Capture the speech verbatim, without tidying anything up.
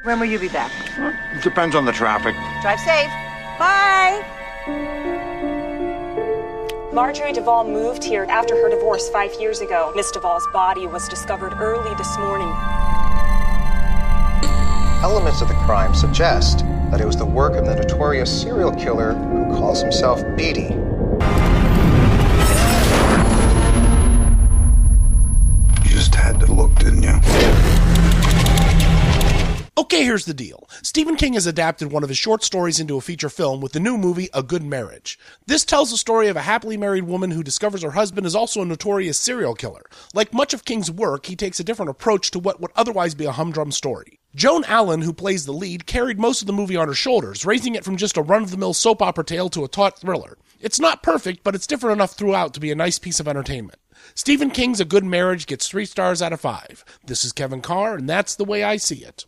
When will you be back? Well, it depends on the traffic. Drive safe. Bye. Marjorie Duvall moved here after her divorce five years ago. Miss Duvall's body was discovered early this morning. Elements of the crime suggest that it was the work of the notorious serial killer who calls himself Beatty. You just had to look, didn't you? Okay, here's the deal. Stephen King has adapted one of his short stories into a feature film with the new movie, A Good Marriage. This tells the story of a happily married woman who discovers her husband is also a notorious serial killer. Like much of King's work, he takes a different approach to what would otherwise be a humdrum story. Joan Allen, who plays the lead, carried most of the movie on her shoulders, raising it from just a run-of-the-mill soap opera tale to a taut thriller. It's not perfect, but it's different enough throughout to be a nice piece of entertainment. Stephen King's A Good Marriage gets three stars out of five. This is Kevin Carr, and that's the way I see it.